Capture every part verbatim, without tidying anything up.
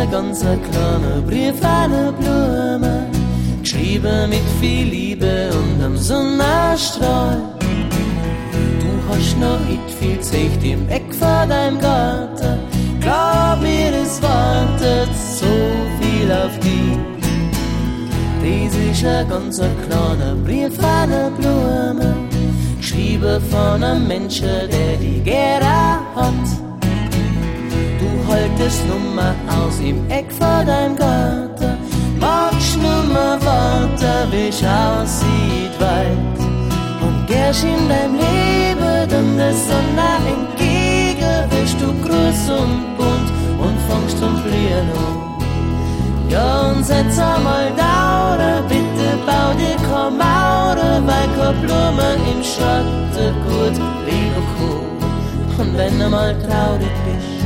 ein ganz kleiner Brief an eine Blume, geschrieben mit viel Liebe und am Sonnenstrahl. Du hast noch nicht viel Zeit im Eck vor deinem Garten, glaub mir, es wartet so viel auf dich. Dies ist ein ganz kleiner Brief an eine Blume, geschrieben von einem Menschen, der die gerne hat. Du haltest Nummer aus im Eck vor deinem Garten, magst Nummer warten, wie es aussieht weit. Und gehst in deinem Leben, dann der Sonne entgegen, wirst du groß und bunt und fängst zum Blühen an. Ja, und setz einmal Dauer, bitte bau dir keine Mauer, weil keine Blume im Schatten gut leben kann. Und wenn du mal traurig bist,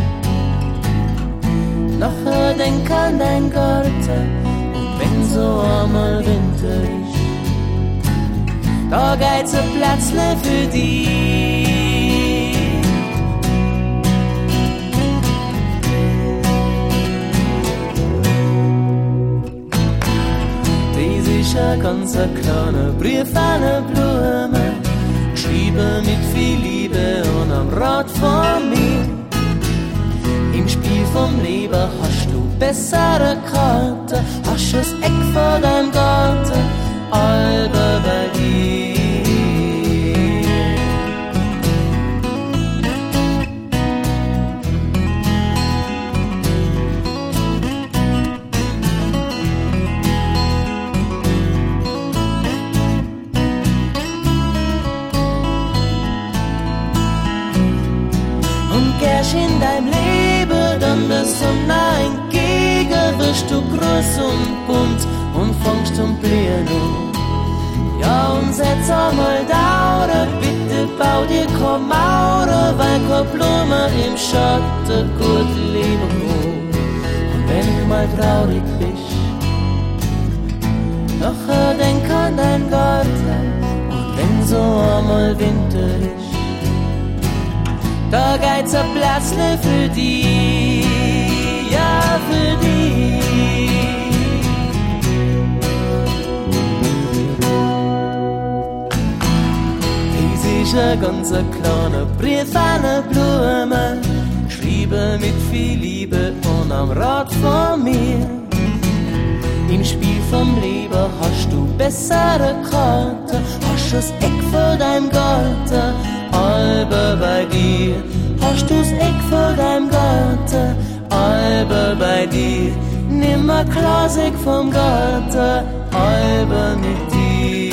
nachher denk an dein Garten, und wenn so einmal Winter ist, da geht's ein Platzle für dich. Ein ganz kleiner Brief an eine Blume, geschrieben mit viel Liebe und am Rat von mir. Im Spiel vom Leben hast du bessere Karten, hast das Eck vor deinem Garten, alle bei dir. Gehst in deinem Leben, dann der Sonne entgegen, wirst du groß und bunt und fängst zum Blühen an. Ja, und setz einmal Dauer, bitte bau dir keine Mauer, weil keine Blume im Schatten gut leben kann. Und wenn du mal traurig bist, nachher denk an dein Garten, und wenn so einmal Winter ist, da geht's ein Platzle für dich, ja, für dich. Dies ist ein ganz kleiner Brief an eine Blume, geschrieben mit viel Liebe und am Rat von mir. Im Spiel vom Leben hast du bessere Karten, hast das Eck vor deinem Garten, Albe bei dir, hast du's Eck vor deinem Garten, Albe bei dir, nimm a Klasik vom Garten, Albe mit dir.